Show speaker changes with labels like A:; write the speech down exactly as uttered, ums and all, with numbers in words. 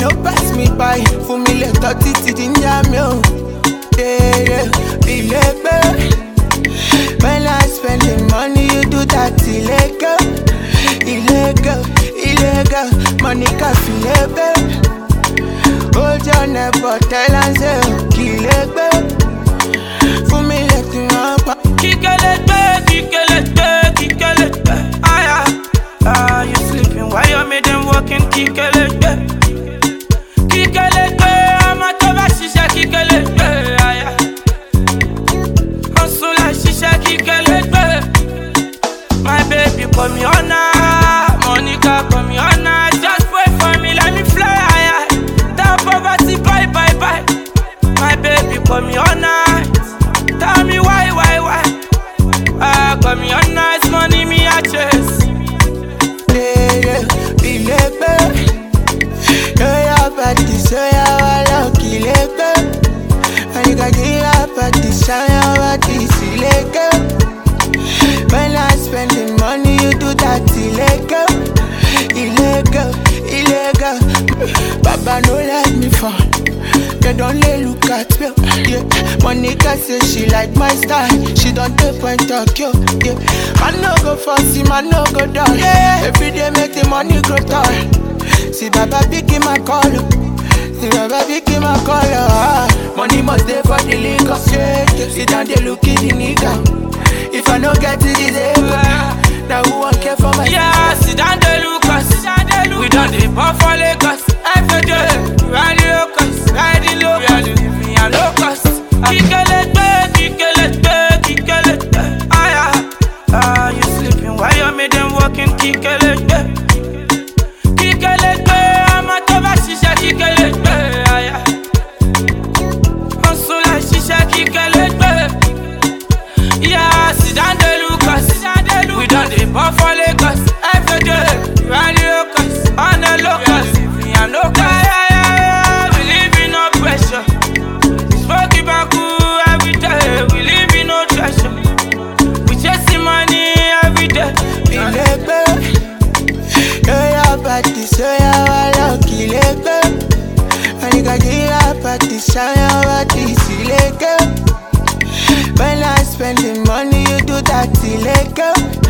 A: no pass me by. For me, let out it in Jamio. Yeah, yeah, illegal. When I spend the money, you do that illegal. Illegal, illegal. Money can feel illegal. Hold your neck, but tell and say, illegal. For me, let you know.
B: Kikelete, kikelete, kikelete. Ah, ah, you sleeping while you made them walking. Kikelete, kikelete. I'm a toba shisha, kikelete. Ah, yeah. Hustle like shisha, kikelete. My baby, call me on now. Monica, call me on now. Just wait for me, let me fly high. That poverty, bye, bye, bye. My baby, call me on now. Tell me why, why, why? Ah, call me on nice money, me a chase.
A: Yeah, yeah, be illegal. Yeah, yeah, but this way I want to kill illegal. And you got get up at this time, but this illegal. When I spend the money, you do that illegal. Illegal, illegal. Baba no let me fall. They don't let look at me, yeah. Monica say she like my style. She don't take point of you, yeah. Man no go fussy, man no go down, yeah. Every day make the money grow tall. See Baba pick in my collar. See Baba pick in my collar, ah. Money must stay for the liquor, yeah. Sit down they look at the nigga. If I no get it, it's able. Now who won't care for my
B: yeah, sit down they look us. We done the pop for Lagos. Every day, ride the locust, ride the locust. We are living a locust. Kikelete, kikelete, kikelete. Ah, yeah. Ah, you sleeping while you made them walking. Kikelete, kikelete. I'm a toba shisha, kikelete. Ah, yeah. Hustle like shisha, kikelete. Yeah, sit down the Lucas. We done the pop for Lagos. Every day, ride the locust, on the locust. We are locust. Yeah, yeah, yeah. We live in no pressure. Smoky baku every day. We live in no treasure. We chasing money every day.
A: Illegal. Yeah, yeah, but this way I want to kill illegal. And you got get up at this time, but this illegal. When I spend the money, you do that illegal.